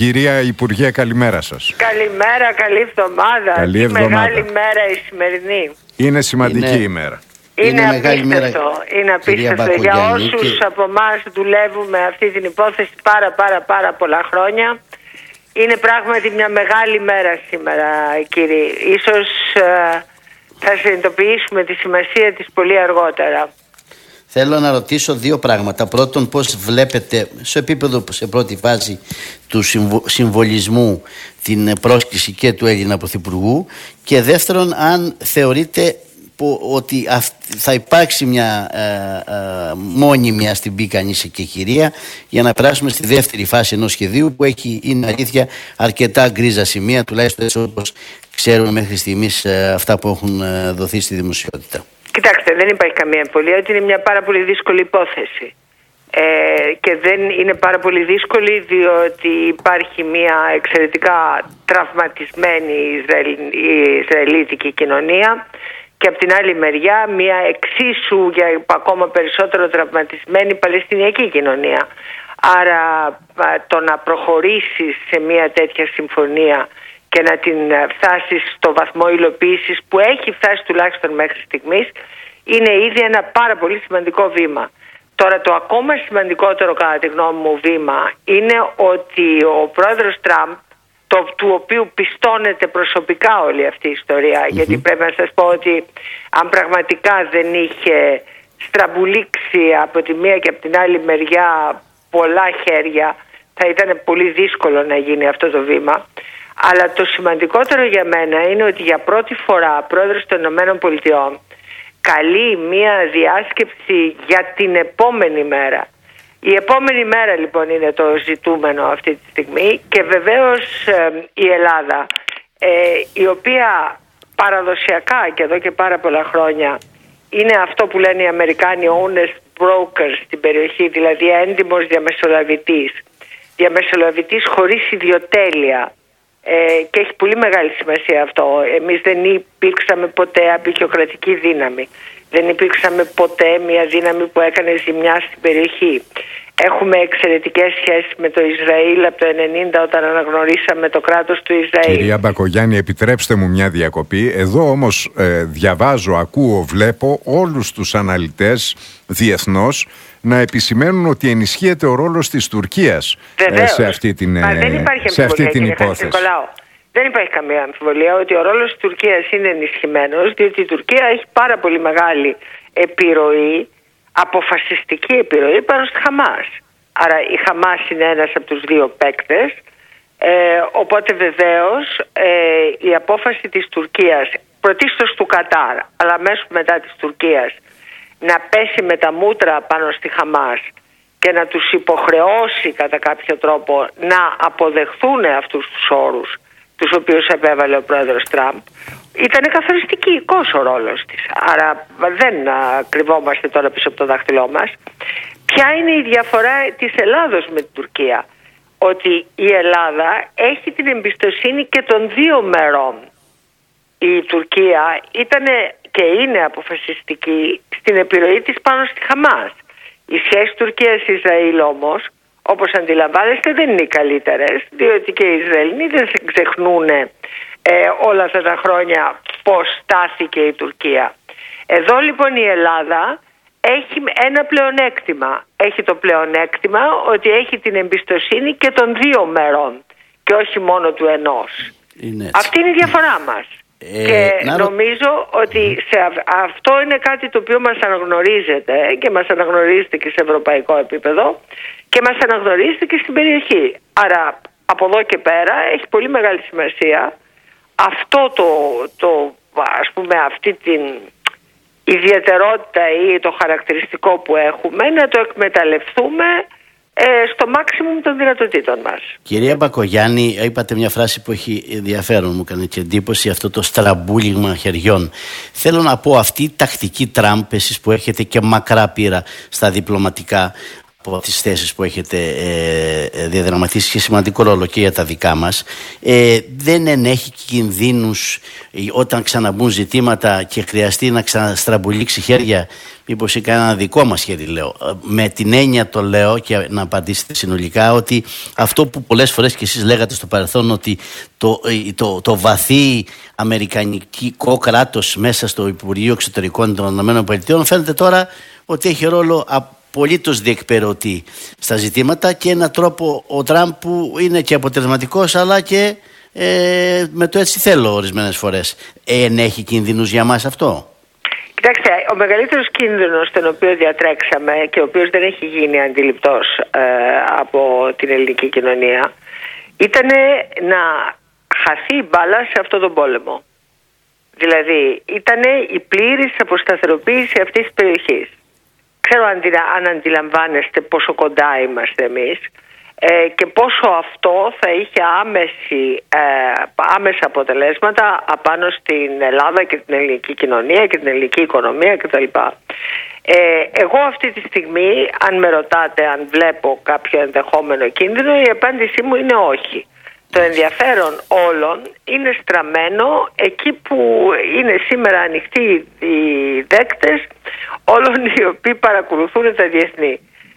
Κυρία Υπουργέ, καλημέρα σας. Καλημέρα, καλή εβδομάδα. Καλή εβδομάδα. Μεγάλη μέρα η σημερινή. Είναι σημαντική ημέρα. Είναι μεγάλη μέρα. Είναι απίστευτο. Για όσους από εμάς δουλεύουμε αυτή την υπόθεση πάρα πολλά χρόνια, είναι πράγματι μια μεγάλη μέρα σήμερα, κύριε. Ίσως θα συνειδητοποιήσουμε τη σημασία της πολύ αργότερα. Θέλω να ρωτήσω δύο πράγματα. Πρώτον, πώς βλέπετε σε επίπεδο, σε πρώτη φάση του συμβολισμού, την πρόσκληση και του Έλληνα Πρωθυπουργού, και δεύτερον, αν θεωρείτε ότι θα υπάρξει μια μόνιμη, ας την πει κανείς, εκεχηρία για να περάσουμε στη δεύτερη φάση ενός σχεδίου που είναι αλήθεια αρκετά γκρίζα σημεία, τουλάχιστον έτσι όπως ξέρουμε μέχρι στιγμής αυτά που έχουν δοθεί στη δημοσιότητα. Κοιτάξτε, δεν υπάρχει καμία αμφιβολία ότι είναι μια πάρα πολύ δύσκολη υπόθεση. Και δεν είναι πάρα πολύ δύσκολη διότι υπάρχει μια εξαιρετικά τραυματισμένη Ισραηλίτικη κοινωνία και από την άλλη μεριά μια εξίσου για ακόμα περισσότερο τραυματισμένη Παλαιστινιακή κοινωνία. Άρα το να προχωρήσεις σε μια τέτοια συμφωνία και να την φτάσεις στο βαθμό υλοποίησης που έχει φτάσει τουλάχιστον μέχρι στιγμής είναι ήδη ένα πάρα πολύ σημαντικό βήμα. Τώρα το ακόμα σημαντικότερο κατά τη γνώμη μου βήμα είναι ότι ο πρόεδρος Τραμπ, του οποίου πιστώνεται προσωπικά όλη αυτή η ιστορία, γιατί πρέπει να σας πω ότι αν πραγματικά δεν είχε στραμπουλήξει από τη μία και από την άλλη μεριά πολλά χέρια, θα ήταν πολύ δύσκολο να γίνει αυτό το βήμα. Αλλά το σημαντικότερο για μένα είναι ότι για πρώτη φορά πρόεδρος των ΗΠΑ καλεί μία διάσκεψη για την επόμενη μέρα. Η επόμενη μέρα λοιπόν είναι το ζητούμενο αυτή τη στιγμή και βεβαίως η Ελλάδα, η οποία παραδοσιακά και εδώ και πάρα πολλά χρόνια είναι αυτό που λένε οι Αμερικάνοι honest brokers στην περιοχή, δηλαδή έντιμος διαμεσολαβητής χωρίς ιδιοτέλεια. Και έχει πολύ μεγάλη σημασία αυτό. Εμείς δεν υπήρξαμε ποτέ απεικιοκρατική δύναμη. Δεν υπήρξαμε ποτέ μια δύναμη που έκανε ζημιά στην περιοχή. Έχουμε εξαιρετικές σχέσεις με το Ισραήλ από το 1990 όταν αναγνωρίσαμε το κράτος του Ισραήλ. Κυρία Μπακογιάννη, επιτρέψτε μου μια διακοπή. Εδώ όμως διαβάζω, ακούω, βλέπω όλους τους αναλυτές διεθνώς να επισημαίνουν ότι ενισχύεται ο ρόλος της Τουρκίας σε αυτή την υπόθεση. Δεν υπάρχει καμία αμφιβολία ότι ο ρόλος της Τουρκίας είναι ενισχυμένος, διότι η Τουρκία έχει πάρα πολύ μεγάλη επιρροή, αποφασιστική επιρροή πάνω στη Χαμάς. Άρα η Χαμάς είναι ένας από τους δύο παίκτες, οπότε βεβαίως η απόφαση της Τουρκίας, πρωτίστως του Κατάρ, αλλά αμέσως μετά της Τουρκίας, να πέσει με τα μούτρα πάνω στη Χαμάς και να τους υποχρεώσει κατά κάποιο τρόπο να αποδεχθούν αυτούς τους όρους τους οποίους επέβαλε ο πρόεδρος Τραμπ, ήταν καθοριστικός ο ρόλος της. Άρα δεν κρυβόμαστε τώρα πίσω από το δάχτυλό μας. Ποια είναι η διαφορά της Ελλάδος με την Τουρκία? Ότι η Ελλάδα έχει την εμπιστοσύνη και των δύο μερών. Η Τουρκία ήταν και είναι αποφασιστική στην επιρροή της πάνω στη Χαμάς. Οι σχέσεις Τουρκίας-Ισραήλ όμως, όπως αντιλαμβάνεστε, δεν είναι οι καλύτερες, διότι και οι Ισραηλοί δεν ξεχνούν όλα αυτά τα χρόνια πώς στάθηκε η Τουρκία. Εδώ λοιπόν η Ελλάδα έχει ένα πλεονέκτημα. Έχει το πλεονέκτημα ότι έχει την εμπιστοσύνη και των δύο μερών και όχι μόνο του ενός. Αυτή είναι η διαφορά μας. Και νομίζω ότι αυτό είναι κάτι το οποίο μας αναγνωρίζεται και μας αναγνωρίζεται και σε ευρωπαϊκό επίπεδο και μας αναγνωρίζεται και στην περιοχή. Άρα από εδώ και πέρα έχει πολύ μεγάλη σημασία αυτό ας πούμε αυτή την ιδιαιτερότητα ή το χαρακτηριστικό που έχουμε να το εκμεταλλευτούμε στο maximum των δυνατοτήτων μας. Κυρία Μπακογιάννη, είπατε μια φράση που έχει ενδιαφέρον, μου έκανε και εντύπωση, αυτό το στραμπούλιγμα χεριών. Θέλω να πω, αυτή η τακτική Τραμπ, εσείς που έχετε και μακρά πείρα στα διπλωματικά, από τις θέσεις που έχετε διαδραματίσει και σημαντικό ρόλο και για τα δικά μας, δεν ενέχει κινδύνους όταν ξαναμπούν ζητήματα και χρειαστεί να ξαναστραμπουλήξει χέρια, μήπως ή κανένα δικό μας χέρι, λέω. Με την έννοια το λέω, και να απαντήσετε συνολικά, ότι αυτό που πολλές φορές και εσείς λέγατε στο παρελθόν, ότι το βαθύ αμερικανικό κράτος μέσα στο Υπουργείο Εξωτερικών των ΗΠΑ φαίνεται τώρα ότι έχει ρόλο απολύτως διεκπαιρωτή στα ζητήματα, και έναν τρόπο ο Τραμπ που είναι και αποτελεσματικός, αλλά και με το έτσι θέλω ορισμένες φορές. Έχει κινδύνους για μας αυτό? Κοιτάξτε, ο μεγαλύτερος κίνδυνος τον οποίο διατρέξαμε και ο οποίος δεν έχει γίνει αντιληπτός από την ελληνική κοινωνία ήταν να χαθεί η μπάλα σε αυτόν τον πόλεμο. Δηλαδή ήταν η πλήρης αποσταθεροποίηση αυτής της περιοχής. Ξέρω αν αντιλαμβάνεστε πόσο κοντά είμαστε εμείς και πόσο αυτό θα είχε άμεσα αποτελέσματα απάνω στην Ελλάδα και την ελληνική κοινωνία και την ελληνική οικονομία κτλ. Εγώ αυτή τη στιγμή, αν με ρωτάτε αν βλέπω κάποιο ενδεχόμενο κίνδυνο, η απάντησή μου είναι όχι. Το ενδιαφέρον όλων είναι στραμμένο εκεί που είναι σήμερα ανοιχτοί οι δέκτες όλων οι οποίοι παρακολουθούν τα διεθνή.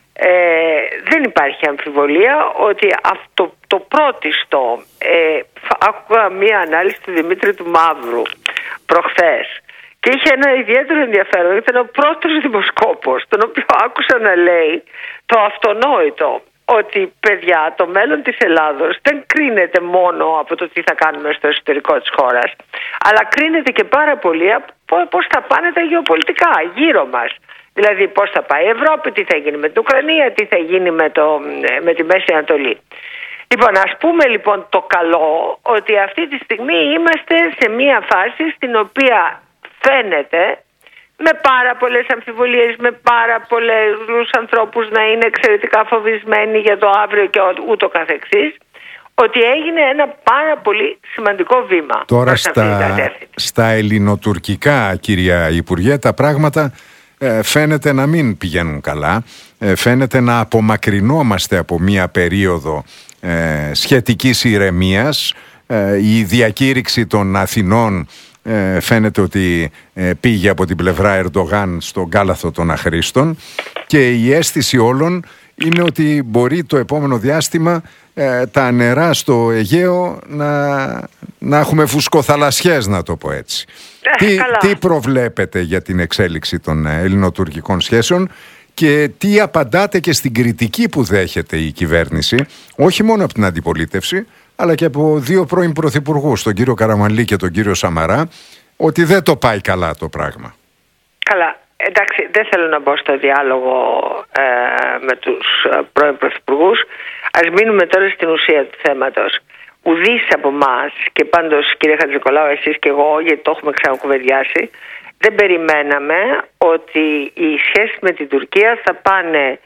Δεν υπάρχει αμφιβολία ότι αυτό το πρώτιστο, άκουγα μία ανάλυση του Δημήτρη του Μαύρου προχθές και είχε ένα ιδιαίτερο ενδιαφέρον. Ήταν ο πρώτος δημοσκόπος τον οποίο άκουσα να λέει το αυτονόητο, ότι παιδιά, το μέλλον της Ελλάδος δεν κρίνεται μόνο από το τι θα κάνουμε στο εσωτερικό της χώρας, αλλά κρίνεται και πάρα πολύ από πώς θα πάνε τα γεωπολιτικά γύρω μας. Δηλαδή πώς θα πάει η Ευρώπη, τι θα γίνει με την Ουκρανία, τι θα γίνει με τη Μέση Ανατολή. Λοιπόν, ας πούμε λοιπόν το καλό ότι αυτή τη στιγμή είμαστε σε μια φάση στην οποία φαίνεται, με πάρα πολλές αμφιβολίες, με πάρα πολλούς ανθρώπους να είναι εξαιρετικά φοβισμένοι για το αύριο και ούτω καθεξής, ότι έγινε ένα πάρα πολύ σημαντικό βήμα. Τώρα στα ελληνοτουρκικά, κυρία Υπουργέ, τα πράγματα φαίνεται να μην πηγαίνουν καλά. Φαίνεται να απομακρυνόμαστε από μία περίοδο σχετικής ηρεμίας. Η διακήρυξη των Αθηνών φαίνεται ότι πήγε από την πλευρά Ερντογάν στον κάλαθο των αχρήστων, και η αίσθηση όλων είναι ότι μπορεί το επόμενο διάστημα τα νερά στο Αιγαίο να έχουμε φουσκοθαλασσιές, να το πω έτσι. Τι προβλέπετε για την εξέλιξη των ελληνοτουρκικών σχέσεων και τι απαντάτε και στην κριτική που δέχεται η κυβέρνηση, όχι μόνο από την αντιπολίτευση, αλλά και από δύο πρώην πρωθυπουργούς, τον κύριο Καραμανλή και τον κύριο Σαμαρά, ότι δεν το πάει καλά το πράγμα? Καλά, εντάξει, δεν θέλω να μπω στο διάλογο με τους πρώην πρωθυπουργούς. Ας μείνουμε τώρα στην ουσία του θέματος. Ουδής από εμάς, και πάντως κύριε Χατζηνικολάου, εσείς και εγώ, γιατί το έχουμε ξανακουβεντιάσει, δεν περιμέναμε ότι οι σχέσεις με την Τουρκία θα πάνε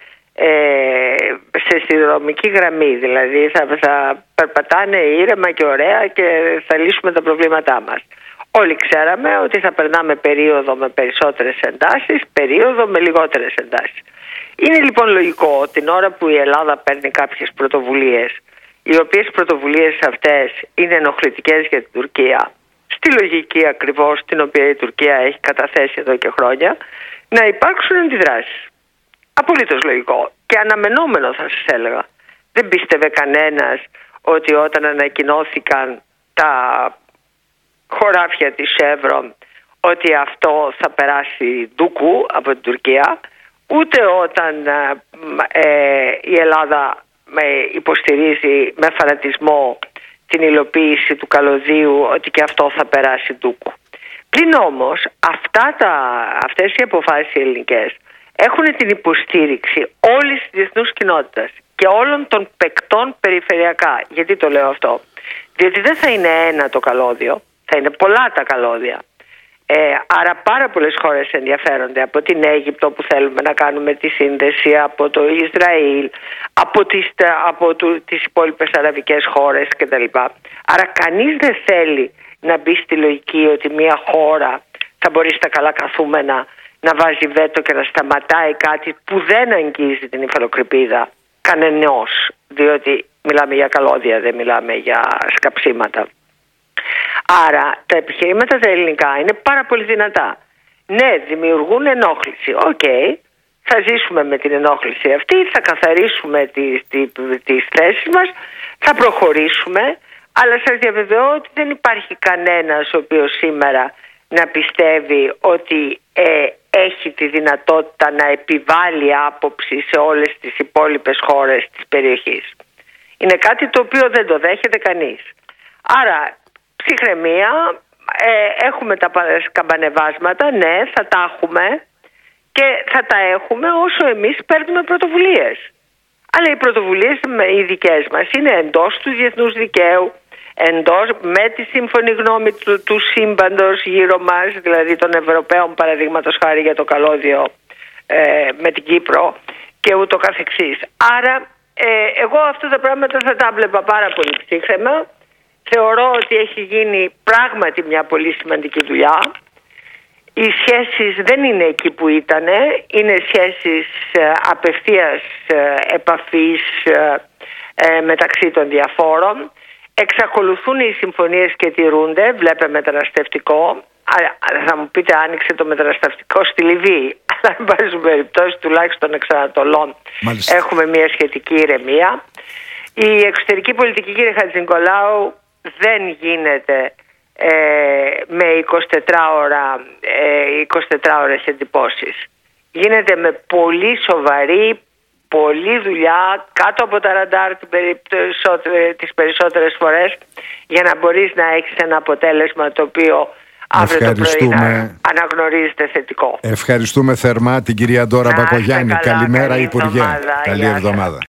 σε σιδηροδρομική γραμμή, δηλαδή θα περπατάνε ήρεμα και ωραία και θα λύσουμε τα προβλήματά μας. Όλοι ξέραμε ότι θα περνάμε περίοδο με περισσότερες εντάσεις, περίοδο με λιγότερες εντάσεις. Είναι λοιπόν λογικό την ώρα που η Ελλάδα παίρνει κάποιες πρωτοβουλίες, οι οποίες πρωτοβουλίες αυτές είναι ενοχλητικές για την Τουρκία, στη λογική ακριβώς την οποία η Τουρκία έχει καταθέσει εδώ και χρόνια, να υπάρξουν αντιδράσεις. Απολύτως λογικό και αναμενόμενο, θα σας έλεγα. Δεν πίστευε κανένας ότι όταν ανακοινώθηκαν τα χωράφια της Chevron ότι αυτό θα περάσει ντούκου από την Τουρκία, ούτε όταν η Ελλάδα υποστηρίζει με φανατισμό την υλοποίηση του καλωδίου ότι και αυτό θα περάσει ντούκου. Πλην όμως αυτές οι αποφάσεις ελληνικές έχουν την υποστήριξη όλης της διεθνούς κοινότητας και όλων των παικτών περιφερειακά. Γιατί το λέω αυτό? Διότι δεν θα είναι ένα το καλώδιο, θα είναι πολλά τα καλώδια. Άρα πάρα πολλές χώρες ενδιαφέρονται, από την Αίγυπτο που θέλουμε να κάνουμε τη σύνδεση, από το Ισραήλ, από τις υπόλοιπες αραβικές χώρες κτλ. Άρα κανείς δεν θέλει να μπει στη λογική ότι μια χώρα θα μπορεί στα καλά καθούμενα να βάζει βέτο και να σταματάει κάτι που δεν αγγίζει την υφαλοκρηπίδα κανενός, διότι μιλάμε για καλώδια, δεν μιλάμε για σκαψίματα. Άρα τα επιχειρήματα τα ελληνικά είναι πάρα πολύ δυνατά. Ναι, δημιουργούν ενόχληση. Οκ, θα ζήσουμε με την ενόχληση αυτή, θα καθαρίσουμε τις θέσεις μας, θα προχωρήσουμε, αλλά σας διαβεβαιώ ότι δεν υπάρχει κανένας ο οποίος σήμερα να πιστεύει ότι έχει τη δυνατότητα να επιβάλλει άποψη σε όλες τις υπόλοιπες χώρες της περιοχής. Είναι κάτι το οποίο δεν το δέχεται κανείς. Άρα, ψυχραιμία, έχουμε τα καμπανεβάσματα, ναι, θα τα έχουμε και θα τα έχουμε όσο εμείς παίρνουμε πρωτοβουλίες. Αλλά οι πρωτοβουλίες οι δικές μας είναι εντός του διεθνούς δικαίου, με τη σύμφωνη γνώμη του σύμπαντος γύρω μας, δηλαδή των Ευρωπαίων παραδείγματος χάρη για το καλώδιο με την Κύπρο και ούτω καθεξής. Άρα εγώ αυτά τα πράγματα θα τα βλέπα πάρα πολύ ψύχραιμα. Θεωρώ ότι έχει γίνει πράγματι μια πολύ σημαντική δουλειά. Οι σχέσεις δεν είναι εκεί που ήτανε, είναι σχέσεις απευθείας επαφής μεταξύ των διαφόρων. Εξακολουθούν οι συμφωνίες και τηρούνται, βλέπε μεταναστευτικό. Θα μου πείτε, άνοιξε το μεταναστευτικό στη Λιβύη. Αλλά εν πάση περιπτώσει, τουλάχιστον εξ Ανατολών, έχουμε μια σχετική ηρεμία. Η εξωτερική πολιτική, κύριε Χατζηνικολάου, δεν γίνεται με 24 ώρες εντυπώσεις. Γίνεται με πολύ σοβαρή, πολλή δουλειά κάτω από τα ραντάρ τις περισσότερες φορές, για να μπορείς να έχεις ένα αποτέλεσμα το οποίο αύριο το πρωί να αναγνωρίζεται θετικό. Ευχαριστούμε θερμά την κυρία Ντόρα Μπακογιάννη. Καλημέρα, Υπουργέ. Καλή εβδομάδα.